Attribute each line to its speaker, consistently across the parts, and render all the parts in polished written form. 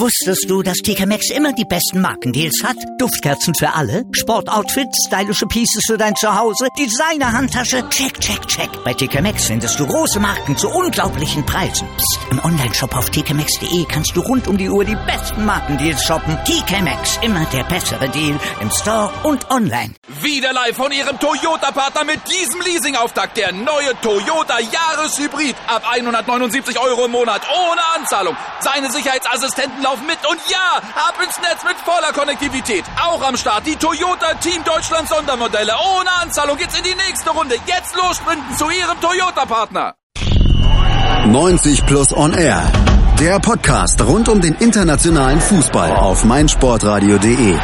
Speaker 1: Wusstest du, dass TK Maxx immer die besten Markendeals hat? Duftkerzen für alle, Sportoutfits, stylische Pieces für dein Zuhause, Designer-Handtasche, check, check, check. Bei TK Maxx findest du große Marken zu unglaublichen Preisen. Psst. Im Onlineshop auf tkmaxx.de kannst du rund um die Uhr die besten Markendeals shoppen. TK Maxx, immer der bessere Deal im Store und online.
Speaker 2: Wieder live von Ihrem Toyota-Partner mit diesem Leasing-Auftakt. Der neue Toyota Jahreshybrid. Ab 179 € im Monat. Ohne Anzahlung. Seine Sicherheitsassistenten laufen mit. Und ja, ab ins Netz mit voller Konnektivität. Auch am Start die Toyota Team Deutschland Sondermodelle. Ohne Anzahlung geht's in die nächste Runde. Jetzt los sprinten zu Ihrem Toyota-Partner.
Speaker 3: 90 Plus on Air. Der Podcast rund um den internationalen Fußball auf meinsportradio.de.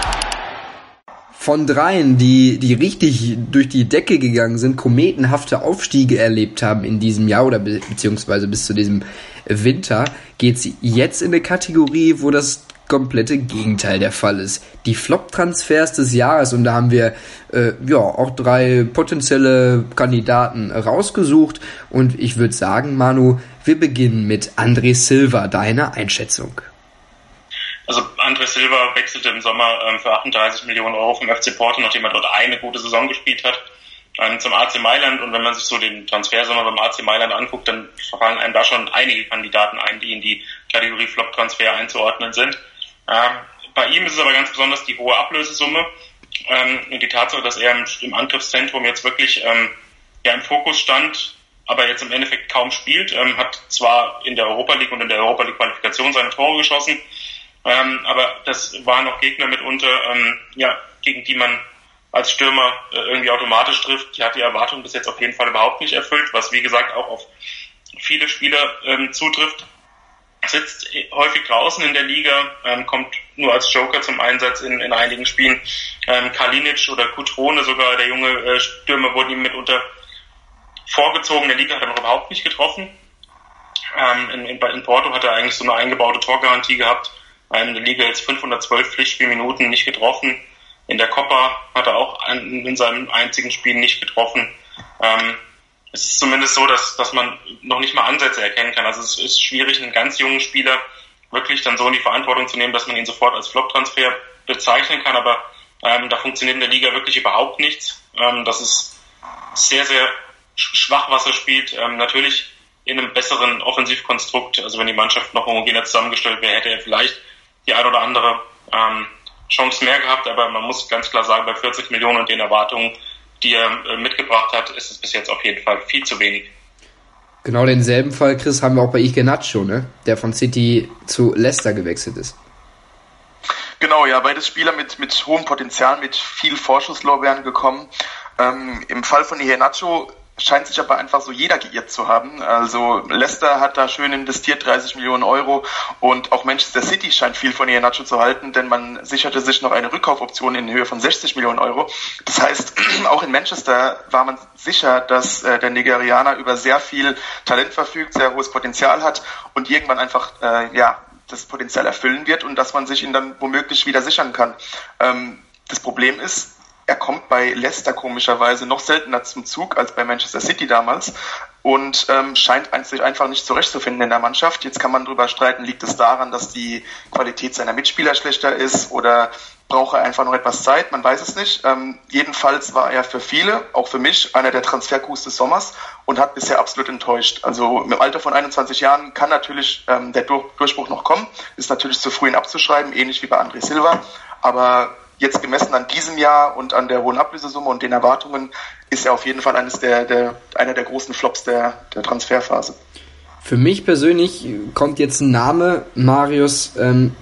Speaker 4: Von dreien, die richtig durch die Decke gegangen sind, kometenhafte Aufstiege erlebt haben in diesem Jahr oder beziehungsweise bis zu diesem Winter, geht's jetzt in eine Kategorie, wo das komplette Gegenteil der Fall ist. Die Flop-Transfers des Jahres, und da haben wir auch 3 potenzielle Kandidaten rausgesucht, und ich würde sagen, Manu, wir beginnen mit André Silva. Deine Einschätzung?
Speaker 5: Also André Silva wechselte im Sommer für 38 Millionen € vom FC Porto, nachdem er dort eine gute Saison gespielt hat, zum AC Mailand. Und wenn man sich so den Transfersommer beim AC Mailand anguckt, dann fallen einem da schon einige Kandidaten ein, die in die Kategorie Flop-Transfer einzuordnen sind. Bei ihm ist es aber ganz besonders die hohe Ablösesumme und die Tatsache, dass er im Angriffszentrum jetzt wirklich im Fokus stand, aber jetzt im Endeffekt kaum spielt. Hat zwar in der Europa League und in der Europa League Qualifikation seine Tore geschossen, aber das waren noch Gegner mitunter, gegen die man als Stürmer irgendwie automatisch trifft. Die hat die Erwartung bis jetzt auf jeden Fall überhaupt nicht erfüllt, was wie gesagt auch auf viele Spieler zutrifft. Sitzt häufig draußen in der Liga, kommt nur als Joker zum Einsatz in einigen Spielen. Kalinic oder Cutrone, sogar der junge Stürmer, wurden ihm mitunter vorgezogen. In der Liga hat er noch überhaupt nicht getroffen. In Porto hat er eigentlich so eine eingebaute Torgarantie gehabt. In der Liga jetzt 512 Pflichtspielminuten nicht getroffen. In der Copa hat er auch in seinem einzigen Spiel nicht getroffen. Es ist zumindest so, dass man noch nicht mal Ansätze erkennen kann. Also es ist schwierig, einen ganz jungen Spieler wirklich dann so in die Verantwortung zu nehmen, dass man ihn sofort als Flop-Transfer bezeichnen kann. Aber da funktioniert in der Liga wirklich überhaupt nichts. Das ist sehr, sehr schwach, was er spielt. Natürlich in einem besseren Offensivkonstrukt. Also wenn die Mannschaft noch homogener zusammengestellt wäre, hätte er vielleicht die ein oder andere Chance mehr gehabt. Aber man muss ganz klar sagen, bei 40 Millionen und den Erwartungen, die er mitgebracht hat, ist es bis jetzt auf jeden Fall viel zu wenig.
Speaker 4: Genau denselben Fall, Chris, haben wir auch bei Iheanacho, ne? Der von City zu Leicester gewechselt ist.
Speaker 6: Genau, ja, beides Spieler mit hohem Potenzial, mit viel Vorschusslorbeeren gekommen. Im Fall von Iheanacho scheint sich aber einfach so jeder geirrt zu haben. Also Leicester hat da schön investiert, 30 Millionen €, und auch Manchester City scheint viel von Iheanacho zu halten, denn man sicherte sich noch eine Rückkaufoption in Höhe von 60 Millionen €. Das heißt, auch in Manchester war man sicher, dass der Nigerianer über sehr viel Talent verfügt, sehr hohes Potenzial hat und irgendwann einfach das Potenzial erfüllen wird und dass man sich ihn dann womöglich wieder sichern kann. Das Problem ist, er kommt bei Leicester komischerweise noch seltener zum Zug als bei Manchester City damals und scheint sich einfach nicht zurechtzufinden in der Mannschaft. Jetzt kann man darüber streiten, liegt es daran, dass die Qualität seiner Mitspieler schlechter ist oder braucht er einfach noch etwas Zeit? Man weiß es nicht. Jedenfalls war er für viele, auch für mich, einer der Transfercoups des Sommers und hat bisher absolut enttäuscht. Also im Alter von 21 Jahren kann natürlich der Durchbruch noch kommen. Ist natürlich zu früh ihn abzuschreiben, ähnlich wie bei André Silva, aber jetzt gemessen an diesem Jahr und an der hohen Ablösesumme und den Erwartungen ist er auf jeden Fall einer der großen Flops der Transferphase.
Speaker 4: Für mich persönlich kommt jetzt ein Name, Marius,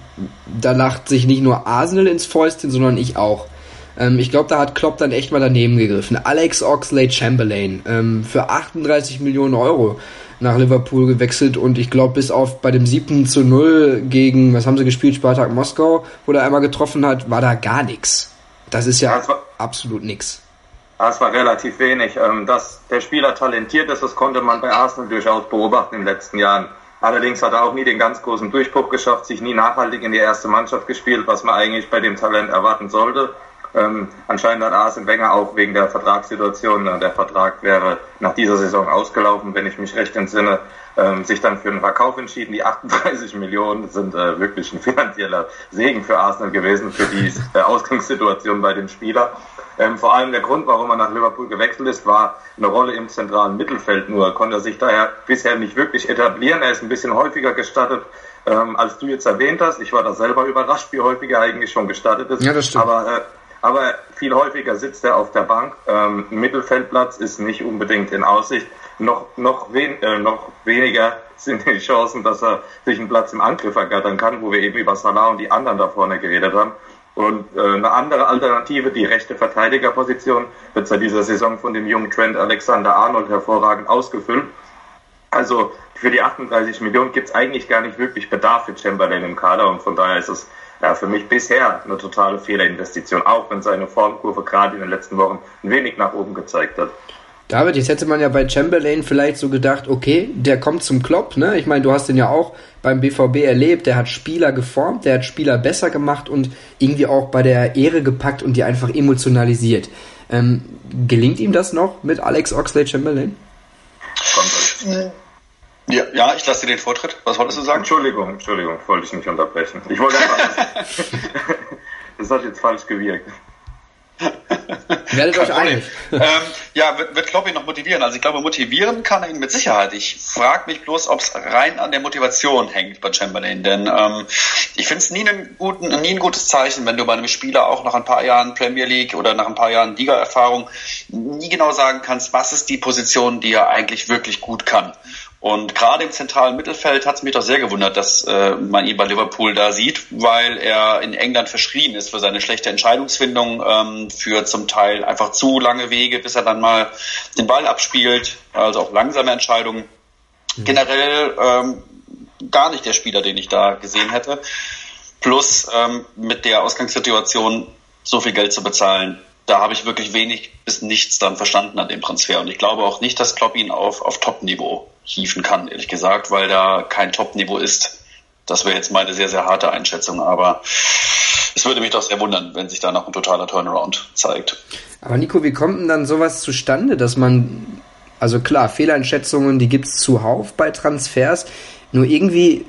Speaker 4: da lacht sich nicht nur Arsenal ins Fäustchen, sondern ich auch. Ich glaube, da hat Klopp dann echt mal daneben gegriffen. Alex Oxlade-Chamberlain für 38 Millionen € nach Liverpool gewechselt, und ich glaube, bis auf bei dem 7:0 gegen, was haben sie gespielt, Spartak Moskau, wo er einmal getroffen hat, war da gar nichts. Das ist ja absolut nichts.
Speaker 7: Das war relativ wenig. Dass der Spieler talentiert ist, das konnte man bei Arsenal durchaus beobachten in den letzten Jahren. Allerdings hat er auch nie den ganz großen Durchbruch geschafft, sich nie nachhaltig in die erste Mannschaft gespielt, was man eigentlich bei dem Talent erwarten sollte. Anscheinend hat Arsene Wenger auch wegen der Vertragssituation, der Vertrag wäre nach dieser Saison ausgelaufen, wenn ich mich recht entsinne, sich dann für einen Verkauf entschieden. Die 38 Millionen sind wirklich ein finanzieller Segen für Arsenal gewesen, für die Ausgangssituation bei dem Spieler. Vor allem der Grund, warum er nach Liverpool gewechselt ist, war eine Rolle im zentralen Mittelfeld. Nur konnte er sich daher bisher nicht wirklich etablieren. Er ist ein bisschen häufiger gestartet, als du jetzt erwähnt hast. Ich war da selber überrascht, wie häufiger er eigentlich schon gestartet ist.
Speaker 4: Ja, das stimmt.
Speaker 7: Aber viel häufiger sitzt er auf der Bank. Ein Mittelfeldplatz ist nicht unbedingt in Aussicht. Noch weniger sind die Chancen, dass er sich einen Platz im Angriff ergattern kann, wo wir eben über Salah und die anderen da vorne geredet haben. Und eine andere Alternative, die rechte Verteidigerposition, wird seit dieser Saison von dem jungen Trent Alexander-Arnold hervorragend ausgefüllt. Also für die 38 Millionen gibt es eigentlich gar nicht wirklich Bedarf für Chamberlain im Kader und von daher ist es für mich bisher eine totale Fehlerinvestition, auch wenn seine Formkurve gerade in den letzten Wochen ein wenig nach oben gezeigt hat.
Speaker 4: David, jetzt hätte man ja bei Chamberlain vielleicht so gedacht, okay, der kommt zum Klopp, ne? Ich meine, du hast den ja auch beim BVB erlebt, der hat Spieler geformt, der hat Spieler besser gemacht und irgendwie auch bei der Ehre gepackt und die einfach emotionalisiert. Gelingt ihm das noch mit Alex Oxlade-Chamberlain?
Speaker 8: Ja, ich lasse dir den Vortritt. Was wolltest du sagen?
Speaker 7: Entschuldigung, wollte ich nicht unterbrechen. Ich wollte einfach... Das hat jetzt falsch gewirkt.
Speaker 4: Werdet euch einig.
Speaker 8: Wird Klopp ihn noch motivieren? Also ich glaube, motivieren kann er ihn mit Sicherheit. Ich frage mich bloß, ob es rein an der Motivation hängt bei Chamberlain. Denn ich finde es nie ein gutes Zeichen, wenn du bei einem Spieler auch nach ein paar Jahren Premier League oder nach ein paar Jahren Liga-Erfahrung nie genau sagen kannst, was ist die Position, die er eigentlich wirklich gut kann. Und gerade im zentralen Mittelfeld hat es mich doch sehr gewundert, dass man ihn bei Liverpool da sieht, weil er in England verschrien ist für seine schlechte Entscheidungsfindung, für zum Teil einfach zu lange Wege, bis er dann mal den Ball abspielt, also auch langsame Entscheidungen. Generell gar nicht der Spieler, den ich da gesehen hätte. Plus mit der Ausgangssituation so viel Geld zu bezahlen, da habe ich wirklich wenig bis nichts dann verstanden an dem Transfer. Und ich glaube auch nicht, dass Klopp ihn auf Top-Niveau hieven kann, ehrlich gesagt, weil da kein Top-Niveau ist. Das wäre jetzt meine sehr, sehr harte Einschätzung. Aber es würde mich doch sehr wundern, wenn sich da noch ein totaler Turnaround zeigt.
Speaker 4: Aber Nico, wie kommt denn dann sowas zustande, dass man, also klar, Fehleinschätzungen, die gibt's zuhauf bei Transfers, nur irgendwie,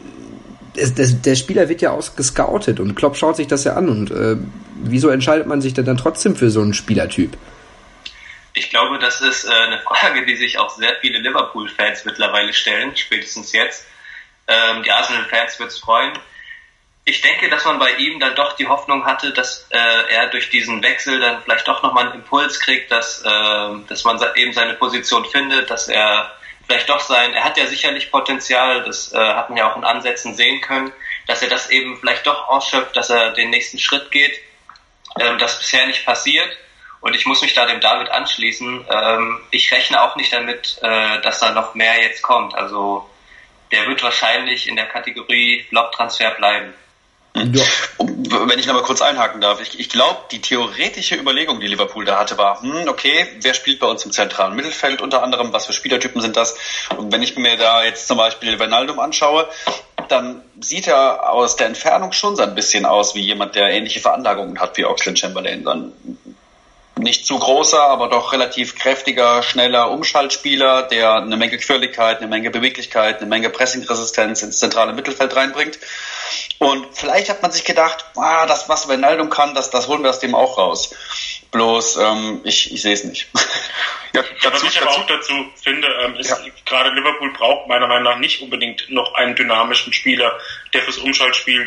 Speaker 4: der Spieler wird ja gescoutet und Klopp schaut sich das ja an und wieso entscheidet man sich denn dann trotzdem für so einen Spielertyp?
Speaker 9: Ich glaube, das ist eine Frage, die sich auch sehr viele Liverpool-Fans mittlerweile stellen, spätestens jetzt. Die Arsenal-Fans wird es freuen. Ich denke, dass man bei ihm dann doch die Hoffnung hatte, dass er durch diesen Wechsel dann vielleicht doch nochmal einen Impuls kriegt, dass man eben seine Position findet, dass er vielleicht doch er hat ja sicherlich Potenzial, das hat man ja auch in Ansätzen sehen können, dass er das eben vielleicht doch ausschöpft, dass er den nächsten Schritt geht, das bisher nicht passiert. Und ich muss mich da dem David anschließen. Ich rechne auch nicht damit, dass da noch mehr jetzt kommt. Also der wird wahrscheinlich in der Kategorie Flop-Transfer bleiben.
Speaker 8: Ja. Wenn ich noch mal kurz einhaken darf. Ich glaube, die theoretische Überlegung, die Liverpool da hatte, war, okay, wer spielt bei uns im zentralen Mittelfeld unter anderem? Was für Spielertypen sind das? Und wenn ich mir da jetzt zum Beispiel Wijnaldum anschaue, dann sieht er aus der Entfernung schon so ein bisschen aus wie jemand, der ähnliche Veranlagungen hat wie Oxlade-Chamberlain. Dann nicht zu großer, aber doch relativ kräftiger, schneller Umschaltspieler, der eine Menge Quirligkeit, eine Menge Beweglichkeit, eine Menge Pressingresistenz ins zentrale Mittelfeld reinbringt. Und vielleicht hat man sich gedacht, das, was Wijnaldum kann, das holen wir aus dem auch raus. Bloß, ich sehe es nicht.
Speaker 5: Ja, was ich aber auch dazu finde, ist, gerade Liverpool braucht meiner Meinung nach nicht unbedingt noch einen dynamischen Spieler, der fürs Umschaltspiel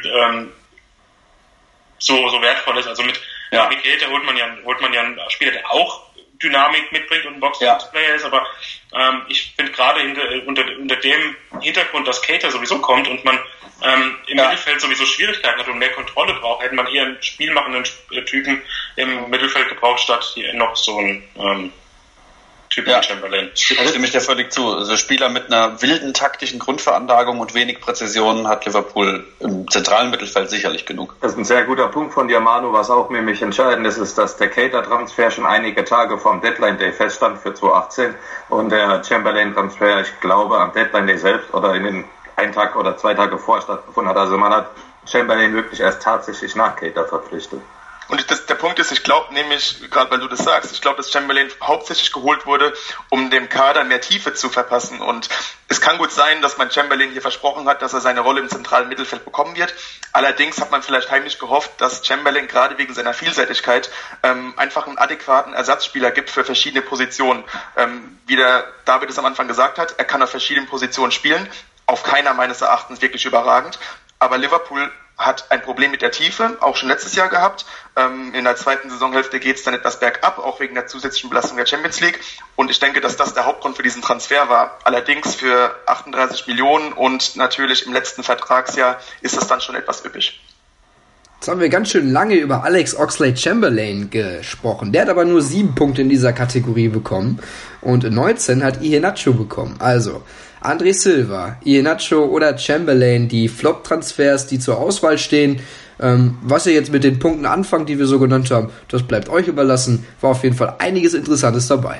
Speaker 5: so wertvoll ist. Also mit Naby Keita holt man ja einen Spieler, der auch Dynamik mitbringt und ein Box-to-Box-Player ist, aber ich finde gerade unter dem Hintergrund, dass Keita sowieso kommt und man im Mittelfeld sowieso Schwierigkeiten hat und mehr Kontrolle braucht, hätte man eher einen spielmachenden Typen im Mittelfeld gebraucht, statt hier noch so einen Typen wie Chamberlain.
Speaker 8: Da stimme ich dir völlig zu. Also Spieler mit einer wilden taktischen Grundveranlagung und wenig Präzision hat Liverpool im zentralen Mittelfeld sicherlich genug.
Speaker 7: Das ist ein sehr guter Punkt von dir, Manu. Was auch nämlich entscheidend ist, dass der Keita-Transfer schon einige Tage vom Deadline-Day feststand für 2018 und der Chamberlain-Transfer, ich glaube, am Deadline-Day selbst oder in den 1 Tag oder 2 Tage vorher stattgefunden hat. Also man hat Chamberlain wirklich erst tatsächlich nach Keita verpflichtet.
Speaker 6: Und der Punkt ist, ich glaube nämlich, gerade weil du das sagst, ich glaube, dass Chamberlain hauptsächlich geholt wurde, um dem Kader mehr Tiefe zu verpassen. Und es kann gut sein, dass man Chamberlain hier versprochen hat, dass er seine Rolle im zentralen Mittelfeld bekommen wird. Allerdings hat man vielleicht heimlich gehofft, dass Chamberlain gerade wegen seiner Vielseitigkeit einfach einen adäquaten Ersatzspieler gibt für verschiedene Positionen. Wie der David es am Anfang gesagt hat, er kann auf verschiedenen Positionen spielen. Auf keiner meines Erachtens wirklich überragend. Aber Liverpool hat ein Problem mit der Tiefe, auch schon letztes Jahr gehabt. In der zweiten Saisonhälfte geht es dann etwas bergab, auch wegen der zusätzlichen Belastung der Champions League. Und ich denke, dass das der Hauptgrund für diesen Transfer war. Allerdings für 38 Millionen und natürlich im letzten Vertragsjahr ist das dann schon etwas üppig.
Speaker 4: Jetzt haben wir ganz schön lange über Alex Oxlade-Chamberlain gesprochen. Der hat aber nur 7 Punkte in dieser Kategorie bekommen und 19 hat Iheanacho bekommen. Also André Silva, Iheanacho oder Chamberlain, die Flop-Transfers, die zur Auswahl stehen. Was ihr jetzt mit den Punkten anfangt, die wir so genannt haben, das bleibt euch überlassen. War auf jeden Fall einiges Interessantes dabei.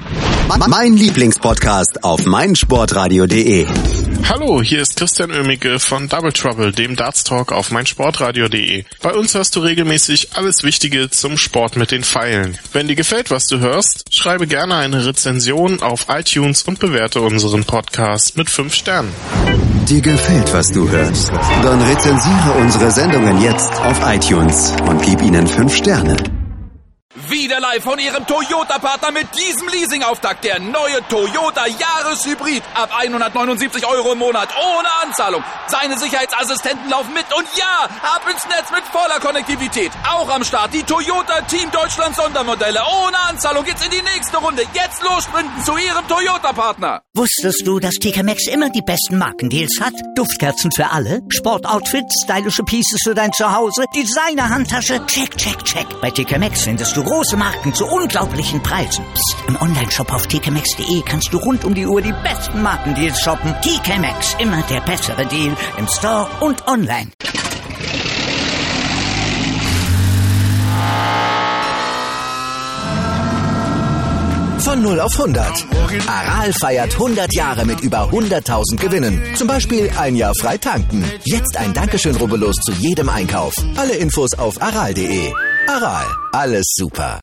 Speaker 3: Mein Lieblingspodcast auf meinsportradio.de.
Speaker 10: Hallo, hier ist Christian Oemicke von Double Trouble, dem Darts Talk auf meinsportradio.de. Bei uns hörst du regelmäßig alles Wichtige zum Sport mit den Pfeilen. Wenn dir gefällt, was du hörst, schreibe gerne eine Rezension auf iTunes und bewerte unseren Podcast mit 5 Sternen.
Speaker 3: Dir gefällt, was du hörst? Dann rezensiere unsere Sendungen jetzt auf iTunes und gib ihnen 5 Sterne.
Speaker 2: Wieder live von Ihrem Toyota-Partner mit diesem Leasing-Auftakt. Der neue Toyota Jahreshybrid. Ab 179 € im Monat. Ohne Anzahlung. Seine Sicherheitsassistenten laufen mit. Und ja, ab ins Netz mit voller Konnektivität. Auch am Start die Toyota Team Deutschland Sondermodelle. Ohne Anzahlung geht's in die nächste Runde. Jetzt los sprinten zu Ihrem Toyota-Partner.
Speaker 1: Wusstest du, dass TK Maxx immer die besten Markendeals hat? Duftkerzen für alle, Sportoutfits, stylische Pieces für dein Zuhause, Designer-Handtasche, check, check, check. Bei TK Maxx findest du große Marken zu unglaublichen Preisen. Psst. Im Onlineshop auf tkmaxx.de kannst du rund um die Uhr die besten Markendeals shoppen. TK Maxx, immer der bessere Deal im Store und online.
Speaker 11: Von 0 auf 100. Aral feiert 100 Jahre mit über 100.000 Gewinnen. Zum Beispiel ein Jahr frei tanken. Jetzt ein Dankeschön, rubbellos zu jedem Einkauf. Alle Infos auf aral.de. Aral, alles super.